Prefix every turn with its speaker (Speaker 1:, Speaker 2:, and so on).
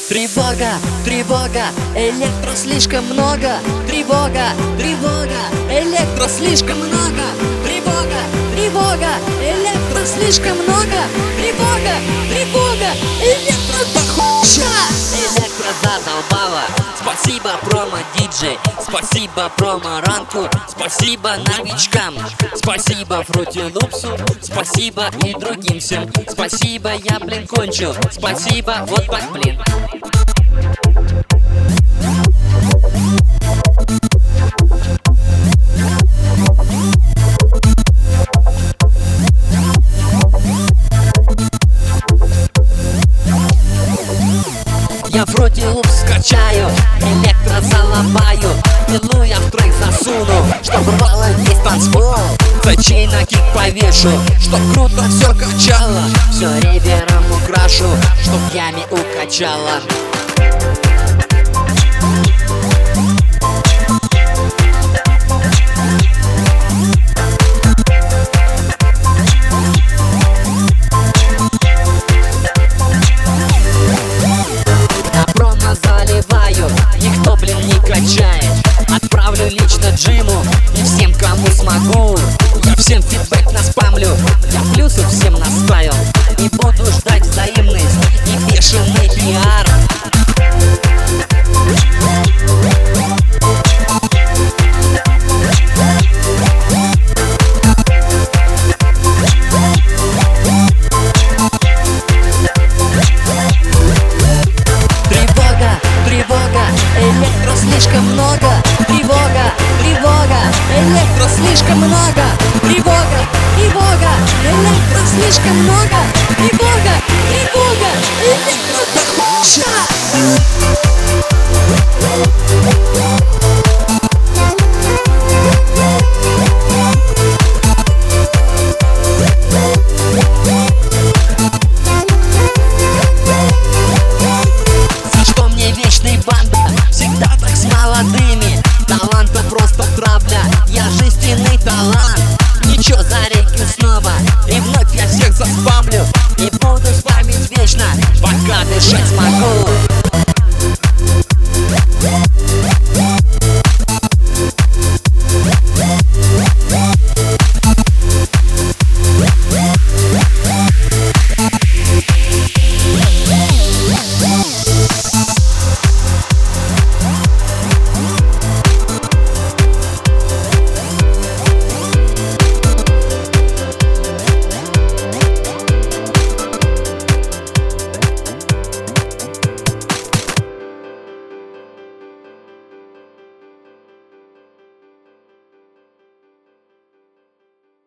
Speaker 1: Тревога, тревога, электро слишком много. Тревога, тревога, электро слишком много. Тревога, тревога, электро слишком много. Тревога, тревога, электро дохуя. Электро задолбала. Спасибо промо-диджей, спасибо промо-ранку, спасибо новичкам, спасибо Фрути Лупсу, спасибо и другим всем. Спасибо, я, блин, кончил. Спасибо, вот так, блин. Я Фрути Лупс скачаю, электро заломаю, пилу я в трек засуну, чтоб рвало весь танцпол. Зачей на кик повешу, чтоб круто все качало. Все ревером украшу, чтоб ями укачало. Никто, блин, не качает. Отправлю лично Джиму и всем, кому смогу. Я всем фидбэк наспамлю, я плюсов всем наставил. И буду ждать взаимность и бешеный пиар. Электро слишком много. Тревога, тревога, электро слишком много. Тревога, тревога, электро слишком много. Тревога, тревога, электро дохуя. Всегда так с молодыми. Таланта просто травля. Я жестяный талант. Ничего, за реки снова. И вновь я всех заспамлю. И буду спамить вечно, пока дышать смогу.